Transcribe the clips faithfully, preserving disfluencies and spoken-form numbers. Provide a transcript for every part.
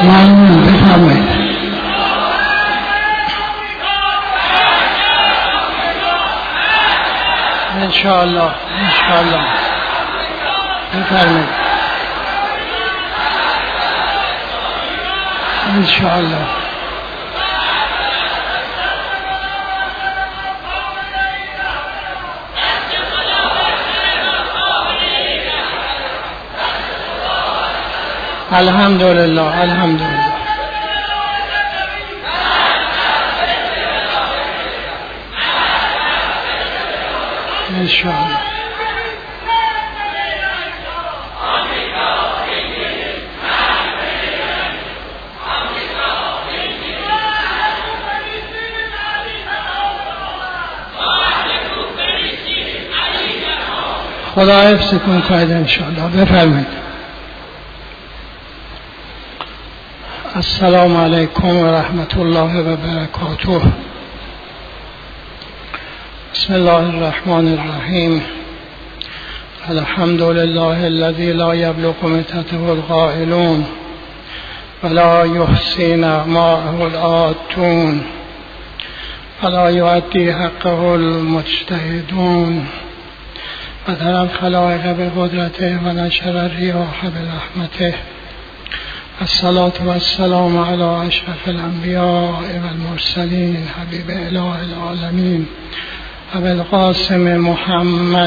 ممنون. بفرمایید. انشاءالله انشاءالله بفرمایید. انشاءالله. الحمدلله الحمدلله. انشاءالله. خدا حفظتون کنه انشاءالله. بفرمایید. السلام علیکم و رحمت الله و برکاته. بسم الله الرحمن الرحیم. الحمد لله الذي لا يبلغ متته القائلون ولا يحصي نعماءه العادون ولا يؤدي حقه المجتهدون بدر الخلائق بقدرته و نشر الرياح برحمته. الصلاة والسلام على أشرف الأنبياء والمرسلين حبيب إله العالمين أبي القاسم محمد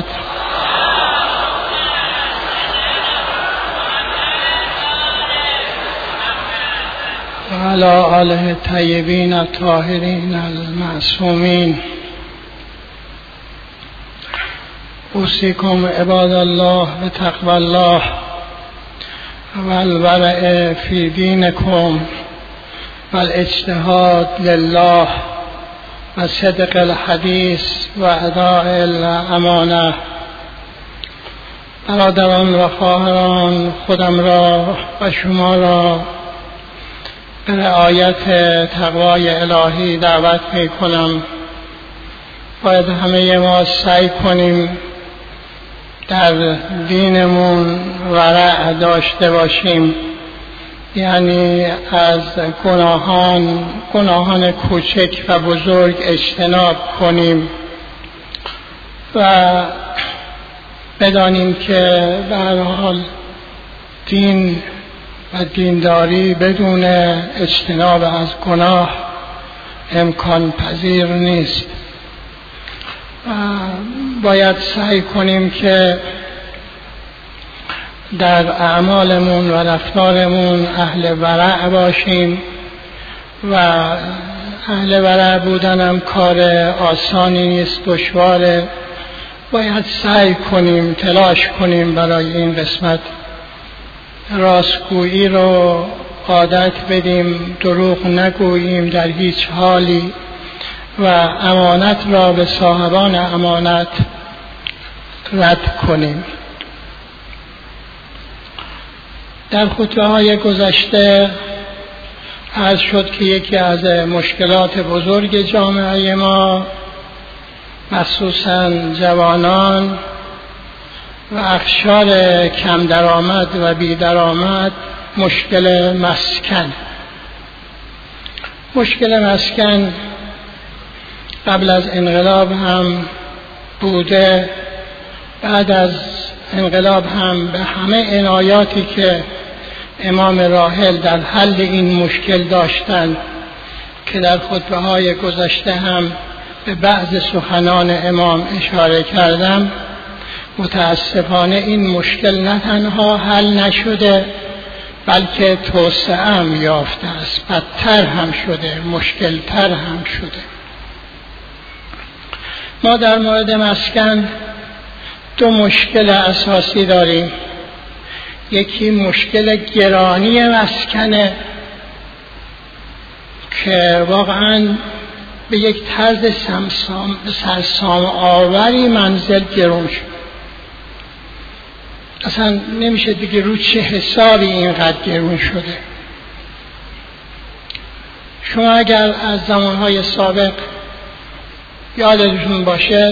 وعلى آله الطيبين الطاهرين المعصومين. أوصيكم عباد الله بتقوى الله والورع في دينكم والاجتهاد لله وصدق الحديث وأداء الأمانة. برادران و خواهران، خودم را و شما را به رعایت تقوای الهی دعوت می کنم. باید همه ما سعی کنیم در دینمون ورع داشته باشیم، یعنی از گناهان گناهان کوچک و بزرگ اجتناب کنیم و بدانیم که به هر حال دین و دینداری بدون اجتناب از گناه امکان پذیر نیست. باید سعی کنیم که در اعمالمون و رفتارمون اهل ورع باشیم و اهل ورع بودنم کار آسانی نیست، دشواره. باید سعی کنیم، تلاش کنیم برای این قسمت راستگویی رو عادت بدیم، دروغ نگوییم در هیچ حالی و امانت را به صاحبان امانت رد کنیم. در خطبه های گذشته عرض شد که یکی از مشکلات بزرگ جامعه ما، مخصوصاً جوانان و اقشار کم درآمد و بی درآمد، مشکل مسکن. مشکل مسکن قبل از انقلاب هم بوده، بعد از انقلاب هم به همه عنایاتی که امام راحل در حل این مشکل داشتند که در خطبه های گذشته هم به بعض سخنان امام اشاره کردم، متاسفانه این مشکل نه تنها حل نشده بلکه توسعه هم یافته است، بدتر هم شده، مشکلتر هم شده. ما در مورد مسکن دو مشکل اساسی داریم. یکی مشکل گرانی مسکنه که واقعاً به یک طرز سرسام آوری منزل گرون شد. اصلا نمیشه دیگه رو چه حسابی اینقدر گرون شده. شما اگر از زمانهای سابق یادتون باشه،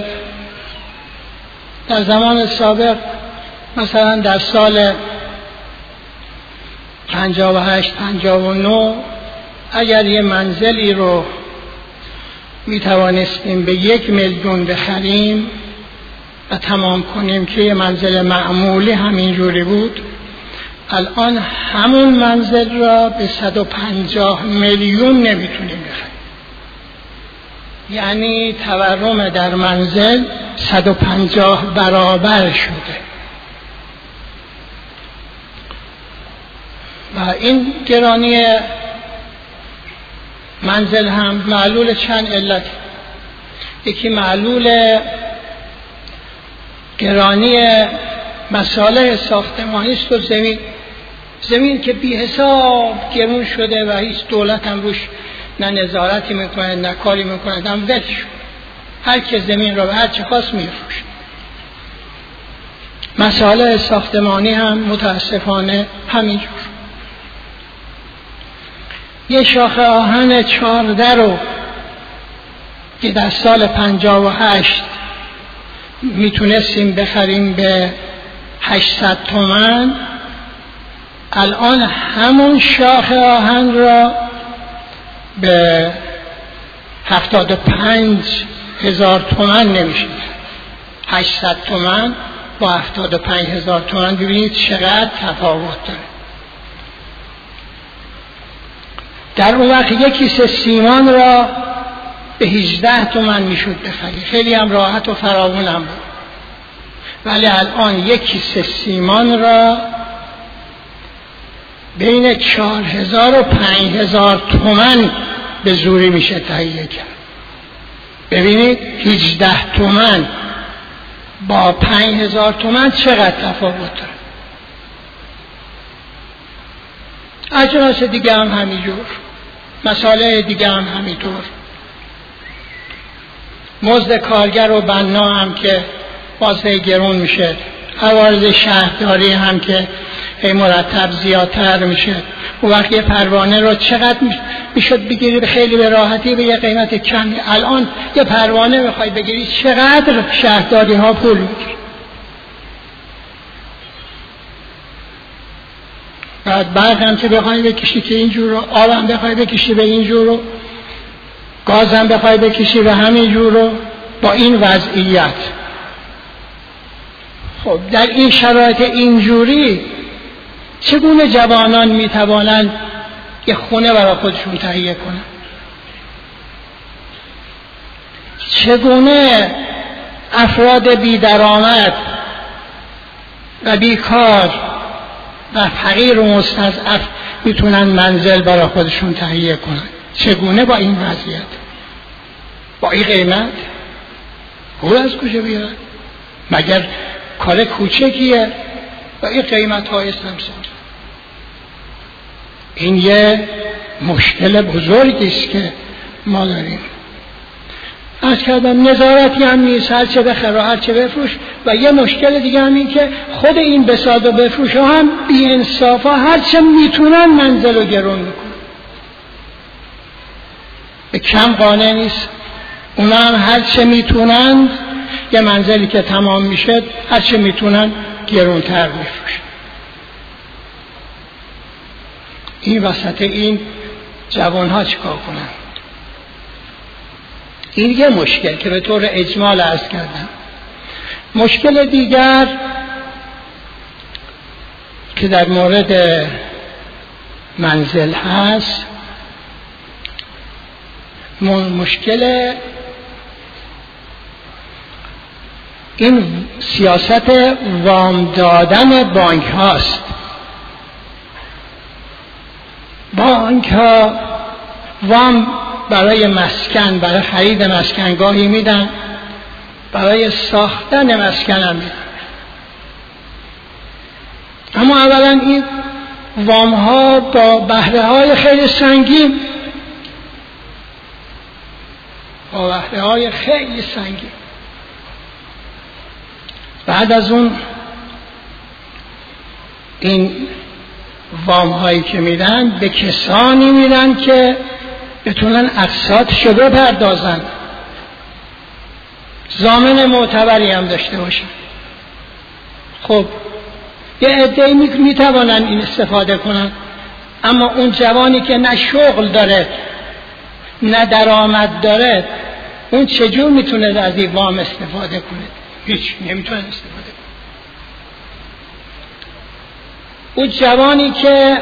در زمان سابق مثلا در سال پنجاه و هشت پنجاه و نه اگر یه منزلی رو می توانستیم به یک میلیون بخریم و تمام کنیم که یه منزل معمولی همین جوری بود، الان همون منزل را به صد و پنجاه میلیون نمیتونیم بخریم. یعنی تورم در منزل صد و پنجاه برابر شده و این گرانی منزل هم معلول چند علت. یکی معلول گرانی مسائل ساختمانی است و زمین زمین که بی حساب گرون شده و هیچ دولت هم روش نه نظارتی میکنه نه کاری میکنه، هم ول شد، هر که زمین را به هر چه خواست میفروشه. مسائل ساختمانی هم متاسفانه همینجور. یه شاخه آهن چهارده رو که در سال پنجاه و هشت میتونستیم بخریم به هشتصد تومن، الان همون شاخه آهن را به هفتاد و پنج هزار تومن نمیشه. هشتصد تومن با هفتاد و پنج هزار تومن، ببینید چقدر تفاوت داره. در اون وقت یک کیسه سیمان را به هجده تومن میشد بخری، خیلی هم راحت و فراوان هم بود. ولی الان یک کیسه سیمان را بین چهار هزار و پنج هزار تومن به زوری میشه تهیه کرد. ببینید هجده تومن با پنج هزار تومن چقدر تفاوت داره. اجناس دیگه هم همینجور، مسائل دیگه هم همینطور. مزد کارگر و بنا هم که بازده گرون میشه، عوارض شهرداری هم که هی مرتب زیادتر میشه. اون وقت یه پروانه رو چقدر میشد بگیرید خیلی به راحتی به یه قیمت کمی، الان یه پروانه میخوای بگیرید چقدر شهرداری ها پول میگیرید. بعد بعد هم که بخوای بکشی که اینجور رو، آب هم بخوای بکشی به اینجور رو، گاز هم بخوای بکشی به همینجور رو، با این وضعیت. خب در این شرایط اینجوری چگونه جوانان میتوانند یه خونه برای خودشون تهیه کنند؟ چگونه افراد بی درآمد و بیکار و فقیر و مستضعف میتونن منزل برای خودشون تهیه کنند؟ چگونه با این وضعیت، با این قیمت؟ پول از کجا بیارن؟ مگر کار کوچکیه با این قیمت های سمسار؟ این یه مشکل بزرگی است که ما داریم. عرض کردم نظارتی هم نیست، هر چه بخر و هر چه بفروش. و یه مشکل دیگه هم این که خود این بساز و بفروش ها هم بی انصافا هر چه میتونن منزل و گرون میکنن، به کم قانع نیست. اونا هم هر چه میتونن یه منزلی که تمام میشه هر چه میتونن گرونتر میفروشن. این وسط این جوان ها چیکار کنن؟ این یه مشکل که به طور اجمال عرض کردم. مشکل دیگر که در مورد منزل هست، مشکل این سیاست وام دادن بانک هاست. بانک ها وام برای مسکن، برای خرید مسکنگاهی میدن، برای ساختن مسکن هم میدن. اما اولا این وام ها با بهره های خیلی سنگین، با بهره های خیلی سنگین. بعد از اون این وام هایی که میدن به کسانی میدن که بتونن اقساطشو بپردازن، ضامن معتبری هم داشته باشن. خب یه عده‌ای میتوانن این استفاده کنن، اما اون جوانی که نه شغل داره نه درآمد داره، اون چجور میتونه از این وام استفاده کنه؟ هیچ، نمیتونه استفاده کنه. اون جوانی که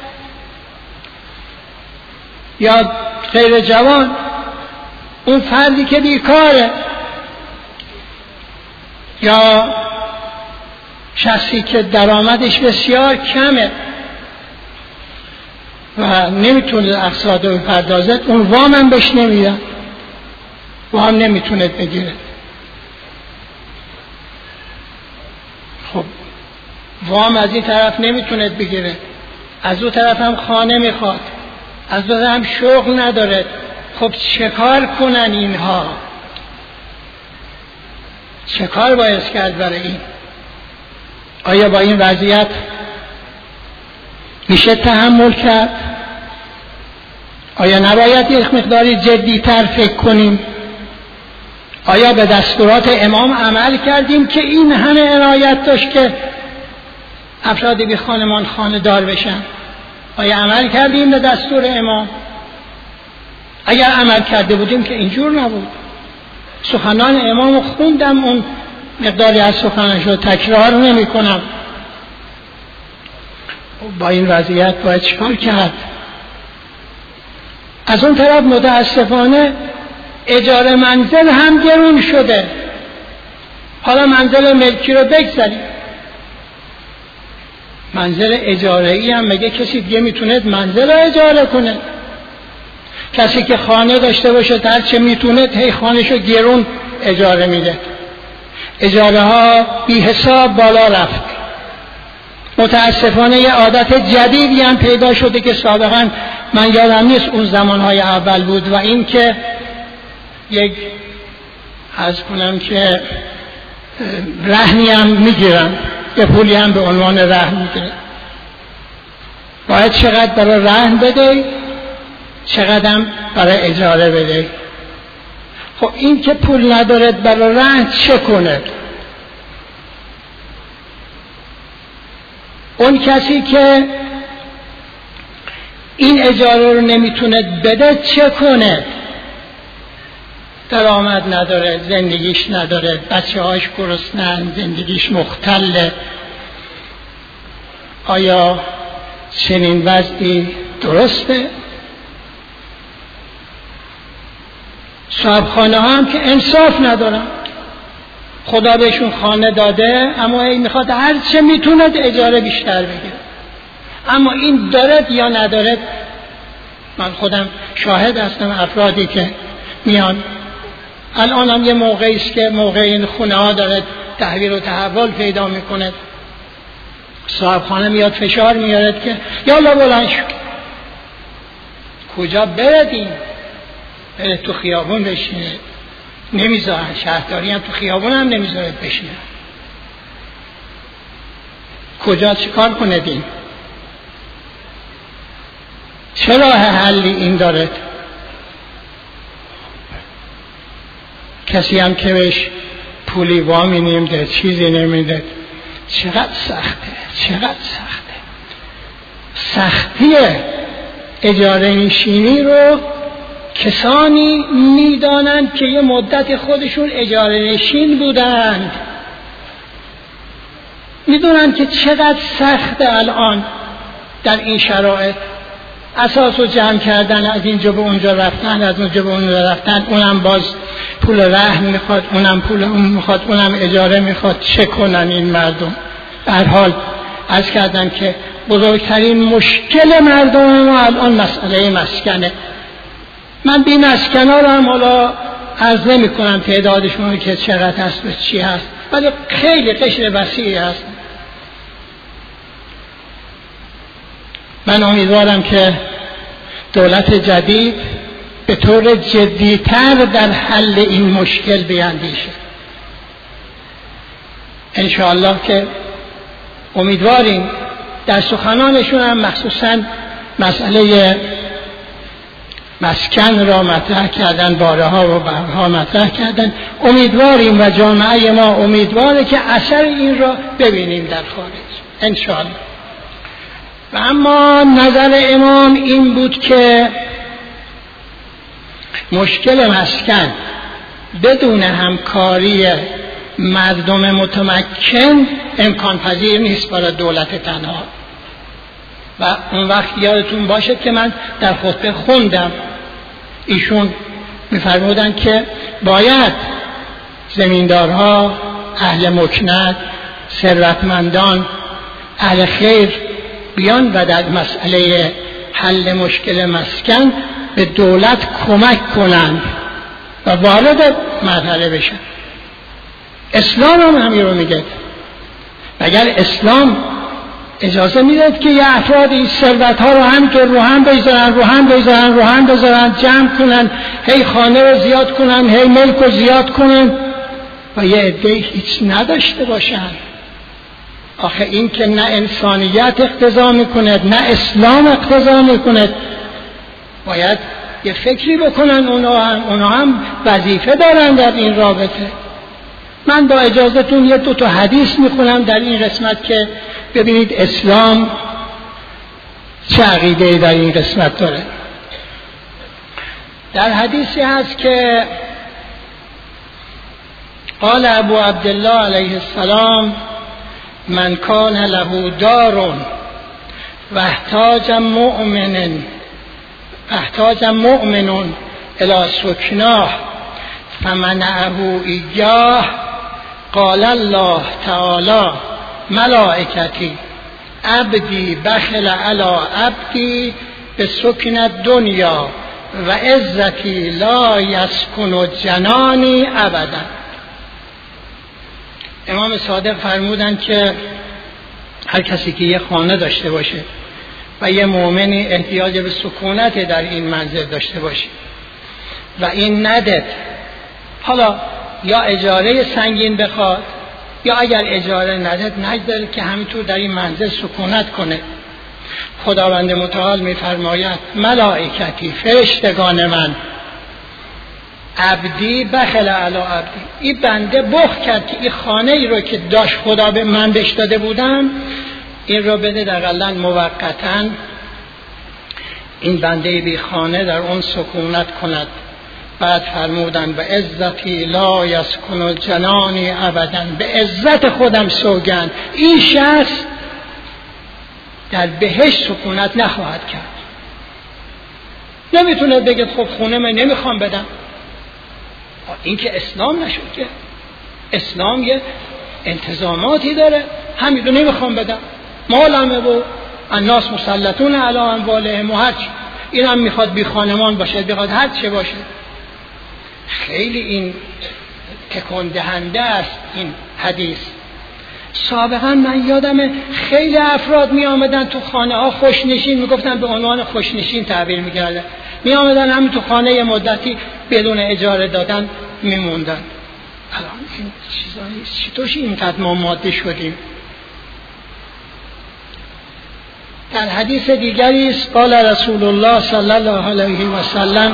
یا غیر جوان، اون فردی که بیکاره یا شخصی که درآمدش بسیار کمه و نمیتونه اقساط رو بپردازه، اون وام هم بهش نمیدن، وام نمیتونه بگیره. خب وام از این طرف نمیتونه بگیره، از اون طرف هم خانه میخواد، از اون طرف هم شغل نداره. خب چه کار کنن اینها؟ چه کار باید کرد برای این؟ آیا با این وضعیت میشه تحمل کرد؟ آیا نباید یک مقداری جدی‌تر فکر کنیم؟ آیا به دستورات امام عمل کردیم که این همه عنایت داشت که افرادی بی خانمان خانه دار بشن؟ آیا عمل کردیم به دستور امام؟ اگر عمل کرده بودیم که اینجور نبود. سخنان امام خوندم، اون مقداری از سخنانش رو تکرار نمی کنم. با این وضعیت باید چیکار کرد؟ از اون طرف متاسفانه اجاره منزل هم گرون شده. حالا منزل ملکی رو بگذاریم، منزل اجاره‌ای هم مگه کسی دیگه میتونه منزل رو اجاره کنه؟ کسی که خانه داشته باشه هر چه میتونه هی خانه‌شو گرون اجاره میده. اجاره ها بی حساب بالا رفت. متاسفانه یه عادت جدیدی هم پیدا شده که سابقا من یادم نیست اون زمانهای اول بود، و این که یک عرض کنم که رهنی هم میگیرن، یه پولی هم به عنوان رهن میگیرن. باید چقدر برای رهن بده، چقدر هم برای اجاره بده. خب این که پول نداره برای رهن چه کنه؟ اون کسی که این اجاره رو نمیتونه بده چه کنه؟ درآمد نداره، زندگیش نداره، بچه هاش گرسنه‌اند، زندگیش مختله. آیا چنین وضعی درسته؟ صاحبخانه ها هم که انصاف ندارن. خدا بهشون خانه داده اما این میخواد هر چه میتونه اجاره بیشتر بگیره. اما این دارد یا ندارد؟ من خودم شاهد هستم افرادی که میان، الان هم یه موقعی است که موقع این خونه ها داره تحویل و تحول پیدا میکنه، صاحب خانه میاد فشار میارد که یالا بلند شو. کجا بردیم؟ بره تو خیابون بشینه، نمیذارن. شهرداری هم تو خیابون هم نمیذاره بشینه. کجا چیکار کنه دین؟ چه راه حلی این داره؟ کسی هم که بهش پولی وامی نمیده، چیزی نمیده. چقدر سخته، چقدر سخته. سختی اجاره نشینی رو کسانی میدانند که یه مدت خودشون اجاره نشین بودند، میدونند که چقدر سخته الان در این شرایط اساس رو جمع کردن، از اینجا به اونجا رفتن، از اونجا به اونجا رفتن، اونم باز پول رهن میخواد، اونم پول اون میخواد، اونم اجاره میخواد. چه کنن این مردم؟ به هر حال عرض کردم که بزرگترین مشکل مردم ما الان مسئله مسکنه. من بی مسکنا رو هم حالا عرض نمی کنم تعدادشون که چقدر هست و چی هست، ولی خیلی قشر وسیعی هست. من امیدوارم که دولت جدید به طور جدیتر در حل این مشکل بیندیشه. انشاءالله که امیدواریم در سخنانشون هم مخصوصا مسئله مسکن را مطرح کردن، بارها و بارها مطرح کردن. امیدواریم و جامعه ما امیدواره که اثر این را ببینیم در خارج انشاءالله. و اما نظر امام این بود که مشکل مسکن بدون همکاری مردم متمکن امکان پذیر نیست برای دولت تنها. و اون وقت یادتون باشه که من در خطبه خوندم ایشون می‌فرمودن که باید زمیندارها، اهل مکنت، ثروتمندان، اهل خیر بیان و در مسئله حل مشکل مسکن به دولت کمک کنند و وارد مرحله بشن. اسلام هم همین رو میگه. اگر اسلام اجازه میداد که یه افرادی ثروت ها رو همینطور رو هم بذارن رو هم بذارن رو هم بذارن جمع کنن، هی خانه رو زیاد کنن، هی ملک رو زیاد کنن و یه عده هیچ نداشته باشن. آخه این که نه انسانیت اقتضا میکنه نه اسلام اقتضا میکنه. باید یه فکری بکنن اونا هم, اونا هم وظیفه دارن در این رابطه. من با اجازتون یه دو تا حدیث میخونم در این قسمت که ببینید اسلام چه عقیده‌ای در این قسمت داره. در حدیثی هست که قال ابو عبدالله علیه السلام من کان له دار و احتاج مؤمن احتاج مؤمن الی سکناه فمنعه ایاه قال الله تعالی ملائکتی عبدی بخل علی عبدی به سکن دنیا و عزتی لا یسکن جنانی ابدا. امام صادق فرمودن که هر کسی که یه خانه داشته باشه و یه مؤمنی احتیاج به سکونت در این منزل داشته باشه و این ندد، حالا یا اجاره سنگین بخواد یا اگر اجاره ندد نگذاره که همینطور در این منزل سکونت کنه، خداوند متعال میفرماید ملائکتی فرشتگان من عبدی بخل علی عبدی، این بنده بخل کرد که این خانه ای رو که داشت خدا به من بهش داده بودم این رو بده در قلن موقتاً این بنده بی خانه در اون سکونت کند. بعد فرمودن به عزتی لا یسکن جنانی ابدا، به عزت خودم سوگند این شخص در بهشت سکونت نخواهد کرد. نمیتونه بگه خب خونه من نمیخوام بدم. این که اسلام نشد که اسلام یه انتظاماتی داره، همین رو نمیخوام بدم، مالمه و الناس مسلطون علی اموالهم و هرچی، این هم میخواد بی خانمان باشه، بخواد هر چه باشه. خیلی این تکان دهنده است این حدیث. سابقا من یادمه خیلی افراد می آمدن تو خانه ها خوشنشین، می گفتن به عنوان خوشنشین تعبیر می کردن، می آمدن همین تو خانه یه مدتی بدون اجاره دادن می موندن. الان این چیزایی چطورش اینقدر ما ماده شدیم؟ در حدیث دیگری است قال رسول الله صلی الله علیه و سلم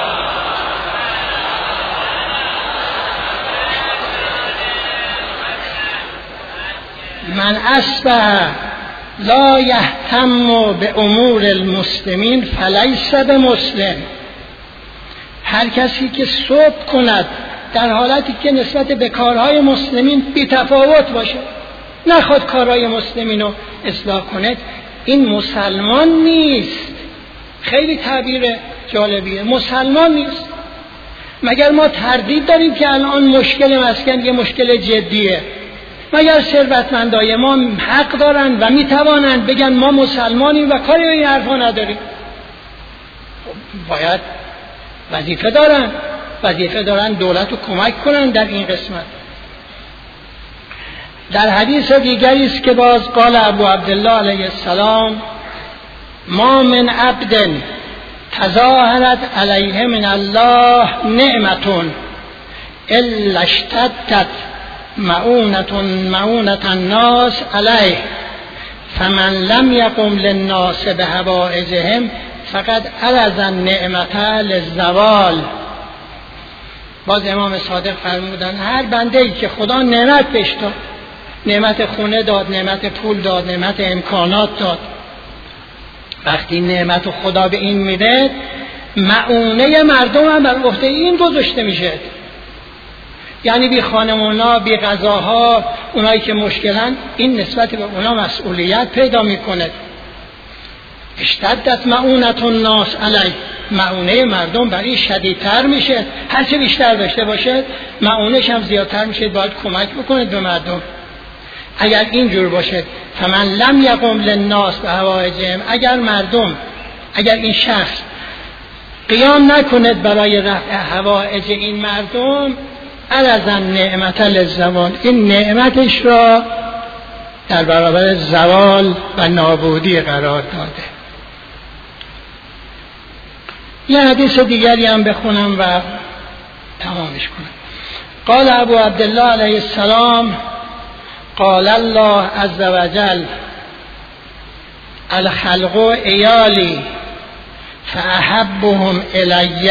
من اصبح لا یهتم به امور المسلمین فلیس بمسلم. هر کسی که صبح کند در حالتی که نسبت به کارهای مسلمین بی تفاوت باشه، نخواد کارهای مسلمین رو اصلاح کنه، این مسلمان نیست. خیلی تعبیر جالبیه، مسلمان نیست. مگر ما تردید داریم که الان مشکل مسکن یه مشکل جدیه؟ مگر ثروتمندای ما حق دارن و میتوانند بگن ما مسلمانیم و کاری به این حرفا نداریم؟ باید وظیفه دارن وظیفه دارن دولت رو کمک کنن در این قسمت. در حدیث دیگری است که باز قال ابو عبدالله علیه السلام ما من عبد تظاهرت علیه من الله نعمتون الا اشتدت معونة معونة الناس علیه فمن لم یقم للناس بحوائجهم فقد عرض النعمت للزوال. باز امام صادق فرمودن هر بنده ای که خدا نعمت بهش داد، نعمت خونه داد، نعمت پول داد، نعمت امکانات داد، وقتی نعمت خدا به این میده، معونه مردم هم بر عهده این گذاشته میشه. یعنی بی خانمونا، بی غذاها، اونایی که مشکلن، این نسبت به اونا مسئولیت پیدا میکنه. اشتدت معونت الناس علی، معونه مردم برای شدیدتر میشه. هرچه بیشتر داشته باشه معونهش هم زیادتر میشه، باید کمک بکنه به مردم. اگر اینجور باشه، فمن لم یقم للناس بحوائجهم، اگر مردم، اگر این شخص قیام نکند برای رفع حوائج این مردم، الازن نعمت للزوال، این نعمتش را در برابر زوال و نابودی قرار داده. یه حدیث دیگری هم بخونم و تمامش کنم. قال ابو عبدالله علیه السلام قال الله عز وجل الخلق عیالی فاحبهم الی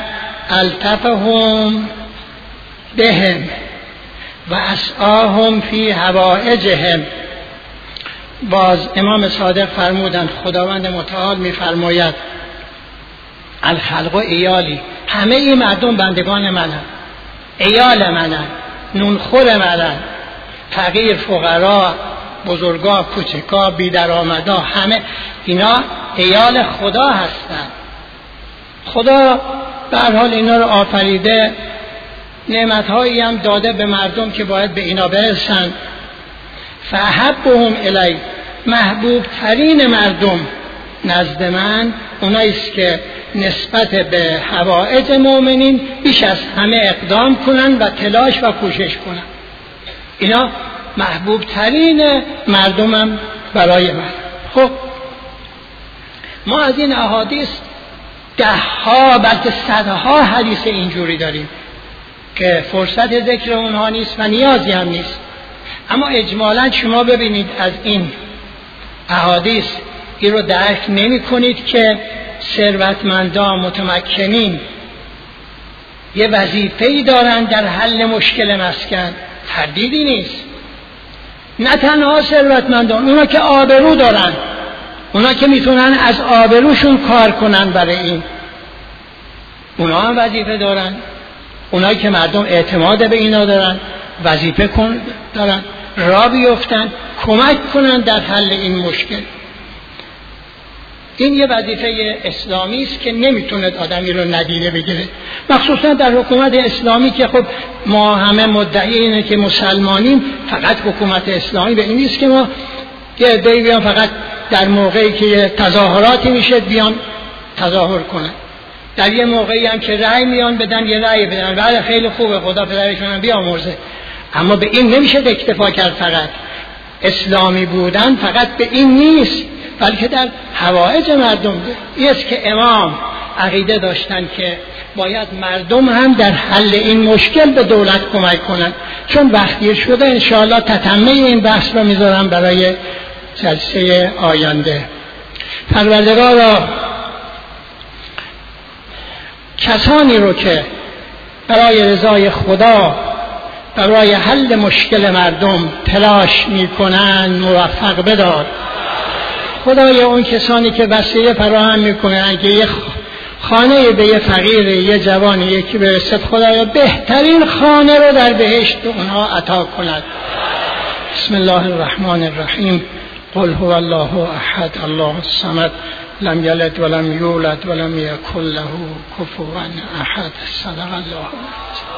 التفهم بهم و اسعاهم فی حوائجهم. باز امام صادق فرمودند، خداوند متعال میفرماید الخلق عیالی، همه این مردم بندگان منن، عیال منن، نونخور منن، فقیر، فقرا، بزرگا، کوچکا، بی‌درآمدا، همه اینا عیال خدا هستند. خدا به هر حال اینا رو آفریده، نعمت‌هایی هم داده به مردم که باید به اینا برسن. فاحبهم الی، محبوب ترین مردم نزد من اوناییست که نسبت به حوائج مؤمنین بیش از همه اقدام کنن و تلاش و کوشش کنن. اینا محبوب ترین مردمم برای من. خب ما از این احادیث ده ها بلکه صدها حدیث اینجوری داریم که فرصت ذکر اونها نیست و نیازی هم نیست. اما اجمالا شما ببینید از این احادیث این رو درک نمی کنید که ثروتمندان متمکنین یه وظیفه‌ای دارن در حل مشکل مسکن، تردیدی نیست. نه تنها ثروتمندان، اونا که آبرو دارن، اونا که میتونن از آبروشون کار کنن برای این، اونا هم وظیفه دارن. اونایی که مردم اعتماد به اینا دارن وظیفه کن دارن را بیفتن، کمک کنن در حل این مشکل. این یه وظیفه اسلامی است که نمیتونه آدمی رو ندیده بگیره، مخصوصا در حکومت اسلامی که خب ما همه مدعی اینه که مسلمانیم. فقط حکومت اسلامی به این نیست که ما یه عده‌ای بیان فقط در موقعی که تظاهراتی میشه بیان تظاهر کنن، در یه موقعی هم که رأی میان بدن یه رأی بدن، بله خیلی خوبه، خدا پدرشون هم بیامرزه. اما به این نمیشه اکتفا کرد. فقط اسلامی بودن فقط به این نیست، بلکه در حوائج مردم است که امام عقیده داشتن که باید مردم هم در حل این مشکل به دولت کمک کنن. چون وقتی شده انشاءالله تتمه این بحث رو میذارم برای جلسه آینده. پروردگارا کسانی رو که برای رضای خدا برای حل مشکل مردم تلاش میکنن موفق بدار. خدای اون کسانی که وسیله فراهم میکنن که یه خانه به یه فقیر، یه جوان یکی برسد، خدایا بهترین خانه رو در بهشت اونها عطا کند. بسم الله الرحمن الرحیم. قل هو الله احد الله الصمد لم یلد ولم یولد ولم یکن له کفوا احد. صدق الله.